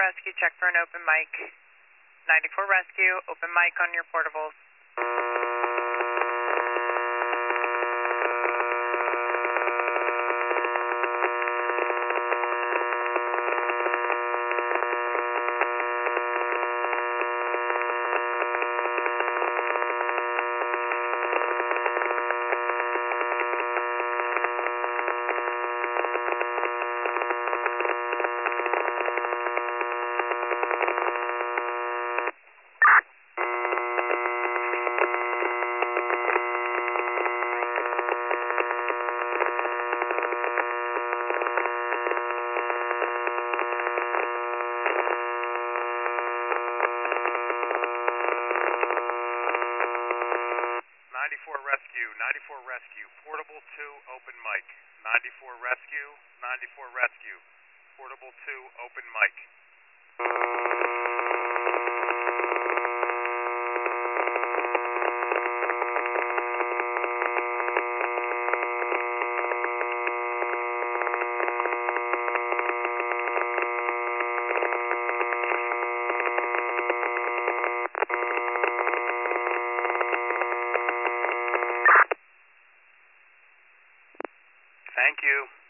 Rescue, check for an open mic. 94 Rescue, open mic on your portables. Rescue, Portable 2, open mic. 94 Rescue, 94 Rescue, Portable 2, open mic. Thank you.